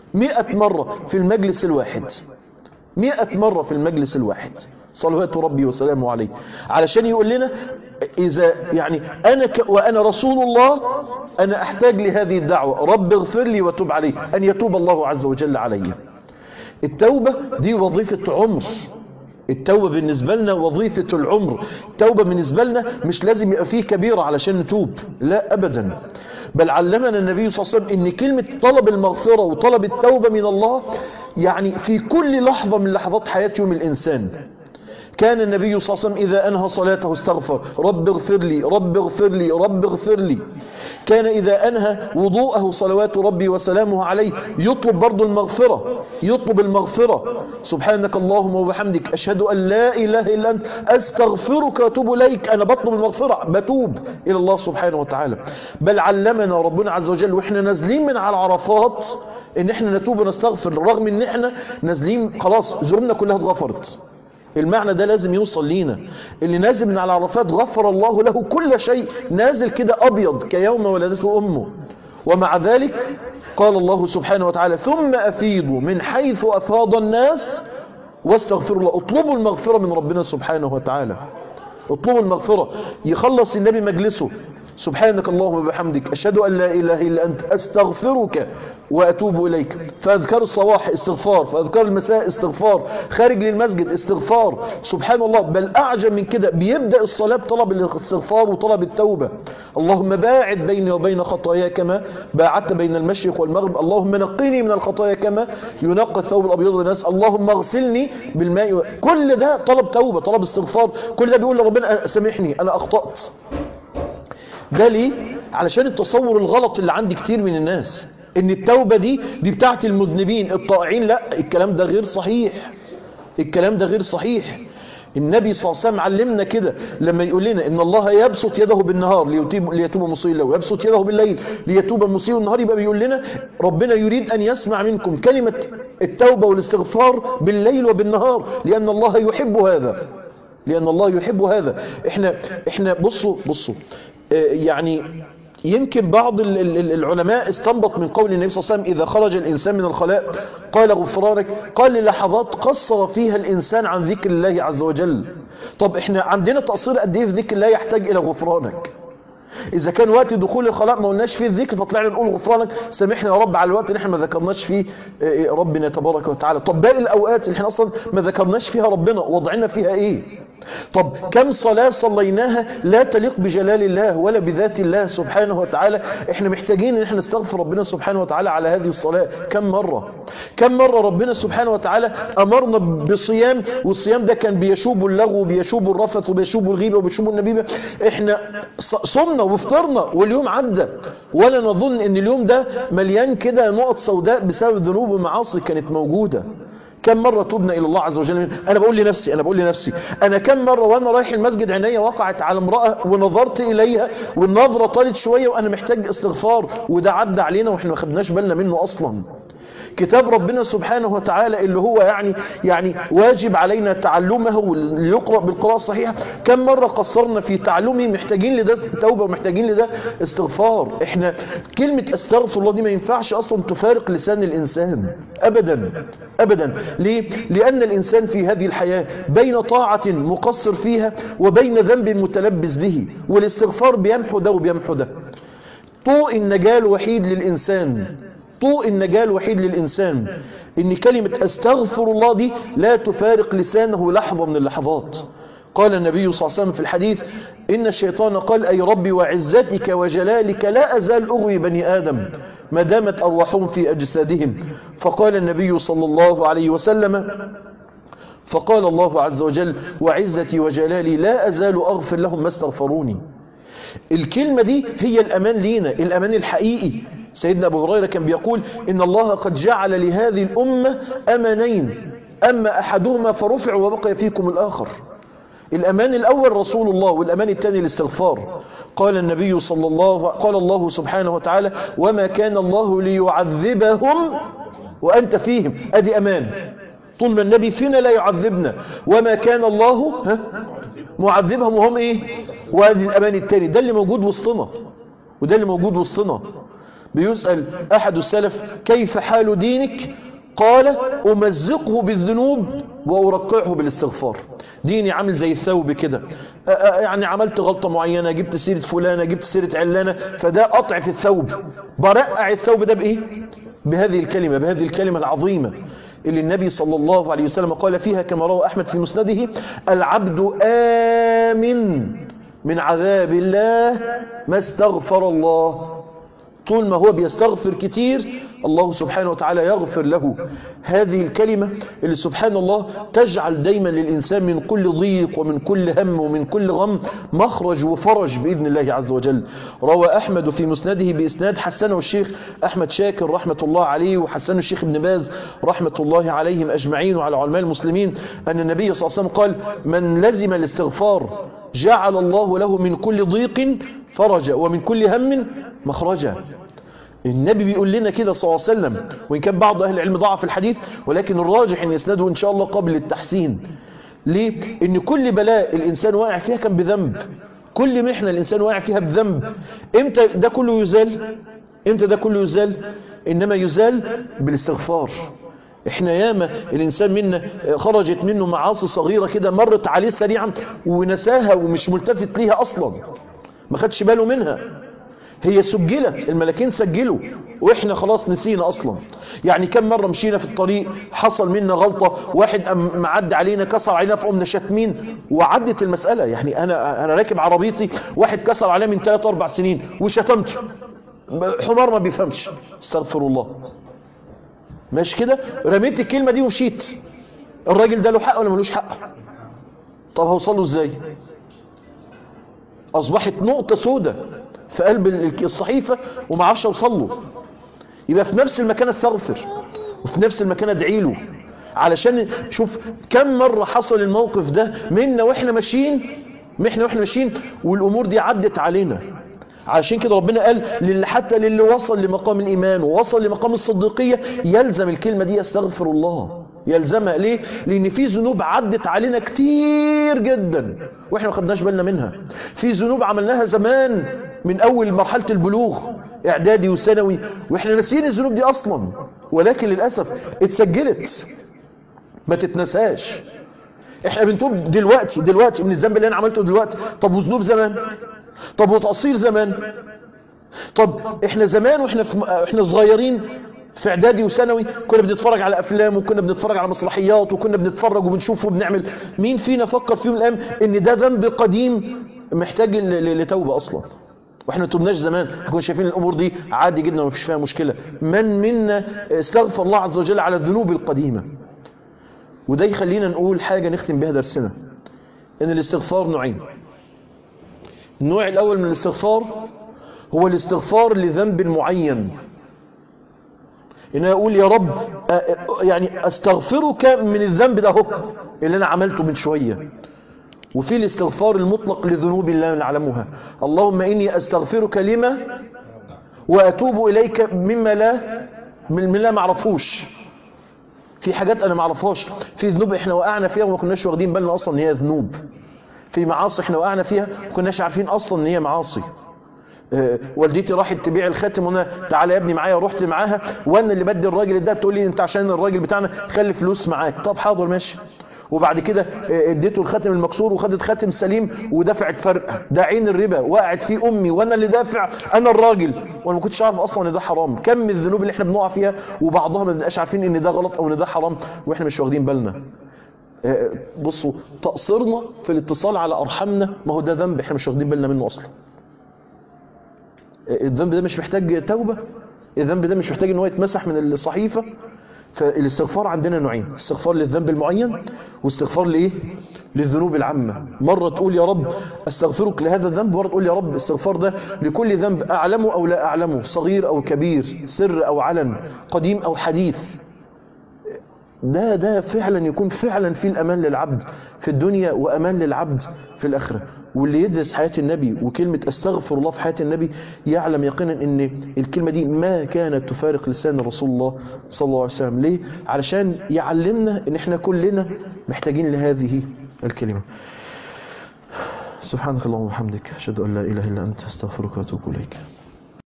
100 مرة في المجلس الواحد، 100 مرة في المجلس الواحد صلوات ربي وسلامه عليه، علشان يقول لنا إذا يعني وأنا رسول الله أنا أحتاج لهذه الدعوة، رب اغفر لي وتب علي، أن يتوب الله عز وجل علي. التوبة دي وظيفة عمر، التوبة بالنسبة لنا وظيفة العمر. التوبة بالنسبة لنا مش لازم يبقى فيه كبيرة علشان نتوب، لا أبدا، بل علمنا النبي صلى الله عليه وسلم إن كلمة طلب المغفرة وطلب التوبة من الله يعني في كل لحظة من لحظات حياة يوم الإنسان. كان النبي صلى الله عليه وسلم إذا أنهى صلاته استغفر، رب اغفر لي رب اغفر لي رب اغفر لي. كان إذا أنهى وضوءه صلوات ربي وسلامه عليه يطلب برضو المغفرة، يطلب المغفرة، سبحانك اللهم وبحمدك أشهد أن لا إله إلا أنت أستغفرك وأتوب إليك. أنا بطلب المغفرة، بتوب إلى الله سبحانه وتعالى. بل علمنا ربنا عز وجل وإحنا نازلين من على عرفات إن إحنا نتوب ونستغفر، رغم إن إحنا نازلين خلاص ذنوبنا كلها اتغفرت. المعنى ده لازم يوصل لينا. اللي نازل من على عرفات غفر الله له كل شيء، نازل كده أبيض كيوم ولدته أمه. ومع ذلك قال الله سبحانه وتعالى ثم أفيضوا من حيث أفاض الناس واستغفروا الله. اطلبوا المغفرة من ربنا سبحانه وتعالى، اطلبوا المغفرة. يخلص النبي مجلسه سبحانك اللهم وبحمدك أشهد أن لا إله إلا أنت أستغفرك وأتوب إليك. فأذكار الصباح استغفار، فأذكار المساء استغفار، خارج للمسجد استغفار، سبحان الله. بل أعجب من كده بيبدأ الصلاة بطلب الاستغفار وطلب التوبة. اللهم باعد بيني وبين خطاياي كما باعدت بين المشرق والمغرب، اللهم نقني من الخطايا كما ينقى الثوب الأبيض من الناس، اللهم اغسلني بالماء. كل ده طلب توبة، طلب استغفار، كل ده بيقول لربنا سامحني أنا أخطأت. ده ليه؟ علشان التصور الغلط اللي عند كتير من الناس ان التوبة دي بتاعت المذنبين الطائعين. لا، الكلام ده غير صحيح، الكلام ده غير صحيح. النبي صلى الله عليه وسلم علمنا كده لما يقول لنا ان الله يبسط يده بالنهار ليتوب مسيء الليل، ويبسط يده بالليل ليتوب مسيء النهار. يبقى بيقول لنا ربنا يريد ان يسمع منكم كلمة التوبة والاستغفار بالليل وبالنهار، لان الله يحب هذا، لان الله يحب هذا. احنا بصوا يعني يمكن بعض العلماء استنبط من قول النبي صلى الله عليه وسلم إذا خرج الإنسان من الخلاء قال غفرانك، قال للحظات قصر فيها الإنسان عن ذكر الله عز وجل. طب احنا عندنا تقصير قد ايه في ذكر الله يحتاج إلى غفرانك؟ إذا كان وقت دخول الخلاء ما قلناش فيه الذكر فطلعنا نقول غفرانك سامحنا يا رب على الوقت اللي احنا ما ذكرناش فيه ربنا تبارك وتعالى. طب باقي الأوقات اللي احنا أصلا ما ذكرناش فيها ربنا وضعنا فيها إيه؟ طب كم صلاة صليناها لا تليق بجلال الله ولا بذات الله سبحانه وتعالى؟ احنا محتاجين ان احنا نستغفر ربنا سبحانه وتعالى على هذه الصلاة. كم مرة ربنا سبحانه وتعالى امرنا بصيام، والصيام ده كان بيشوب اللغو وبيشوب الرفث وبيشوب الغيبة وبيشوب النبيبة. احنا صمنا وفطرنا واليوم عدى، ولا نظن ان اليوم ده مليان كده نقط سوداء بسبب ذنوب ومعاصي كانت موجودة. كم مرة تبنا إلى الله عز وجل؟ أنا بقول لنفسي أنا كم مرة وأنا رايح المسجد عينيا وقعت على امرأة ونظرت إليها والنظرة طالت شوية وأنا محتاج استغفار، وده عدى علينا وإحنا ما خدناش بالنا منه أصلا. كتاب ربنا سبحانه وتعالى اللي هو يعني واجب علينا تعلمه وليقرأ بالقراءة الصحيحة، كم مرة قصرنا في تعلمه؟ محتاجين لده توبة ومحتاجين لده استغفار. احنا كلمة استغفر الله دي ما ينفعش اصلا تفارق لسان الانسان ابدا. ليه؟ لان الانسان في هذه الحياة بين طاعة مقصر فيها وبين ذنب متلبس به، والاستغفار بيمحو ده وبيمحو ده. طوق النجاة الوحيد للإنسان إن كلمة أستغفر الله دي لا تفارق لسانه لحظة من اللحظات. قال النبي صلى الله عليه وسلم في الحديث إن الشيطان قال أي ربي وعزتك وجلالك لا أزال أغوي بني آدم ما دامت أرواحهم في أجسادهم. فقال النبي صلى الله عليه وسلم فقال الله عز وجل وعزتي وجلالي لا أزال أغفر لهم ما استغفروني. الكلمة دي هي الأمان لينا، الأمان الحقيقي. سيدنا أبو هريرة كان بيقول إن الله قد جعل لهذه الأمة أمانين، أما أحدهما فرفع وبقي فيكم الآخر. الأمان الأول رسول الله، والأمان الثاني الاستغفار. قال النبي قال الله سبحانه وتعالى وما كان الله ليعذبهم وأنت فيهم. أدي أمان، طول ما النبي فينا لا يعذبنا. وما كان الله معذبهم وهم إيه؟ وهذه الأمان الثاني. ده اللي موجود وسطنا، وده اللي موجود وسطنا. بيسأل أحد السلف كيف حال دينك؟ قال أمزقه بالذنوب وأرقعه بالاستغفار. ديني عامل زي الثوب كده، يعني عملت غلطة معينة، جبت سيرة فلانة، جبت سيرة علانة، فده قطع في الثوب، برقع الثوب ده بإيه؟ بهذه الكلمة، بهذه الكلمة العظيمة اللي النبي صلى الله عليه وسلم قال فيها كما روى أحمد في مسنده: العبد آمن من عذاب الله ما استغفر الله. طول ما هو بيستغفر كتير الله سبحانه وتعالى يغفر له. هذه الكلمة اللي سبحان الله تجعل دايما للإنسان من كل ضيق ومن كل هم ومن كل غم مخرج وفرج بإذن الله عز وجل. روى أحمد في مسنده بإسناد حسنه الشيخ أحمد شاكر رحمة الله عليه، وحسنه الشيخ ابن باز رحمة الله عليهم أجمعين وعلى علماء المسلمين، أن النبي صلى الله عليه وسلم قال: من لزم الاستغفار جعل الله له من كل ضيق فرجا ومن كل هم مخرجا. النبي بيقول لنا كده صلى الله عليه وسلم، وإن كان بعض أهل العلم ضعف الحديث، ولكن الراجح أن يسنده إن شاء الله قبل التحسين. ليه؟ إن كل بلاء الإنسان واقع فيها كان بذنب، كل محنة الإنسان واقع فيها بذنب. إمتى ده كله يزال؟ إمتى ده كله يزال؟ إنما يزال بالاستغفار. إحنا ياما الإنسان منا خرجت منه معاصي صغيرة كده مرت عليه سريعا ونساها ومش ملتفت ليها أصلا، ما خدش باله منها، هي سجلت، الملكين سجلوا واحنا خلاص نسينا اصلا. يعني كم مرة مشينا في الطريق حصل منا غلطة، واحد معدي علينا كسر علينا فقمنا شاتمين وعدت المسألة. يعني انا راكب عربيتي واحد كسر عليا من 3-4 سنين وشتمته، حمار ما بيفهمش، استغفر الله، ماشي كده، رميت الكلمة دي ومشيت. الراجل ده له حق ولا ملوش حق؟ طب هوصله ازاي؟ اصبحت نقطة سودة في قلب الصحيفة وما عرفش اوصل له. يبقى في نفس المكان استغفر وفي نفس المكان ادعي له، علشان شوف كم مرة حصل الموقف ده منا واحنا ماشيين، والامور دي عدت علينا. علشان كده ربنا قال حتى للي وصل لمقام الايمان ووصل لمقام الصديقية يلزم الكلمة دي يستغفر الله، يلزمها. ليه؟ لان في ذنوب عدت علينا كتير جدا واحنا ما خدناش بالنا منها. في ذنوب عملناها زمان من اول مرحلة البلوغ، اعدادي وثانوي، واحنا ناسيين الذنوب دي اصلا، ولكن للاسف اتسجلت ما تتنساش. احنا بنتوب دلوقتي من الذنب اللي انا عملته دلوقتي. طب وذنوب زمان؟ طب وتقصير زمان؟ طب احنا زمان واحنا صغيرين في اعدادي وثانوي كنا بنتفرج على افلام وكنا بنتفرج على مسرحيات وكنا بنتفرج وبنشوف وبنعمل. مين فينا فكر في يوم من الايام ان ده ذنب قديم محتاج لتوبه اصلا؟ واحنا ما توبناش زمان، كنا شايفين الامور دي عادي جدا ومفيش فيها مشكله. من منا استغفر الله عز وجل على الذنوب القديمه؟ وده يخلينا نقول حاجه نختم بها درسنا، ان الاستغفار نوعين. النوع الاول من الاستغفار هو الاستغفار لذنب معين، ان انا اقول يا رب يعني استغفرك من الذنب ده هو اللي انا عملته من شويه. وفي الاستغفار المطلق لذنوب لا نعلمها، اللهم اني استغفرك لما واتوب اليك مما لا معرفوش. في حاجات انا معرفهاش، في ذنوب احنا وقعنا فيها وما كناش واخدين بالنا اصلا ان هي ذنوب، في معاصي احنا وقعنا فيها ما كناش عارفين اصلا ان هي معاصي. والدتي راحت تبيع الخاتم وانا تعالى يا ابني معايا، رحت معاها وانا اللي بدي الراجل ده، تقول لي انت عشان الراجل بتاعنا خلي فلوس معاك. طب حاضر ماشي. وبعد كده اديته الخاتم المكسور وخدت خاتم سليم ودفعت فرق، ده عين الربا وقعت فيه امي وانا اللي دافع، انا الراجل، وانا ما كنتش عارف اصلا ان ده حرام. كم من الذنوب اللي احنا بنقع فيها وبعضها ما بنبقاش عارفين ان ده غلط او ان ده حرام واحنا مش واخدين بالنا. بصوا تقصيرنا في الاتصال على ارحامنا، ما هو ده ذنب احنا مش واخدين بالنا منه اصلا. الذنب ده مش محتاج توبة، الذنب ده مش محتاج ان هو يتمسح من الصحيفة. فالاستغفار عندنا نوعين، استغفار للذنب المعين واستغفار لايه؟ للذنوب العامة. مرة تقول يا رب استغفرك لهذا الذنب، مرة تقول يا رب استغفار ده لكل ذنب اعلمه او لا اعلمه، صغير او كبير، سر او علن، قديم او حديث. ده فعلا يكون فعلا في الأمان للعبد في الدنيا وأمان للعبد في الآخرة. واللي يدرس حياة النبي وكلمة استغفر الله في حياة النبي يعلم يقينا ان الكلمة دي ما كانت تفارق لسان رسول الله صلى الله عليه وسلم. ليه؟ علشان يعلمنا ان احنا كلنا محتاجين لهذه الكلمة. سبحانك اللهم وبحمدك، أشهد أن لا إله إلا أنت، استغفرك وأتوب إليك.